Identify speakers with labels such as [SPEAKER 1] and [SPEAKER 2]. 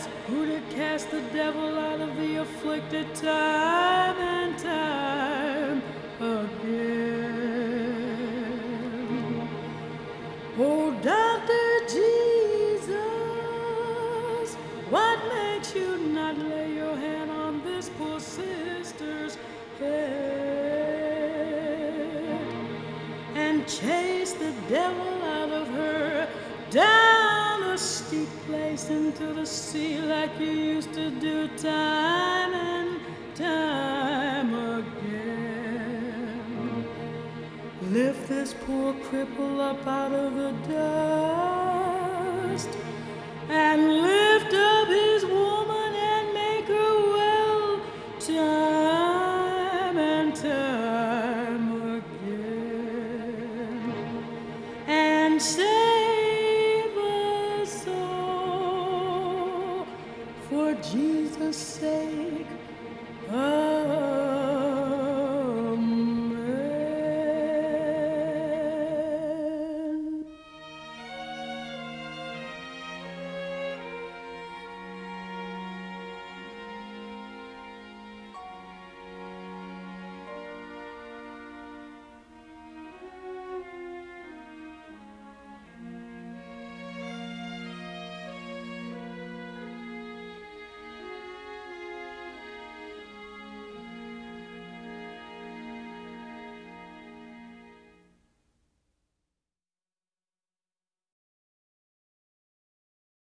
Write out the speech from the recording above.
[SPEAKER 1] who did cast the devil out of the afflicted time and time again. Oh, Dr. Jesus, what makes you not lay your hand on this poor sister's head and chase the devil out of her down a steep place into the sea like you used to do time and time again? Lift this poor cripple up out of the dust and lift up his woman and make her well time and time again, and save us all for Jesus' sake.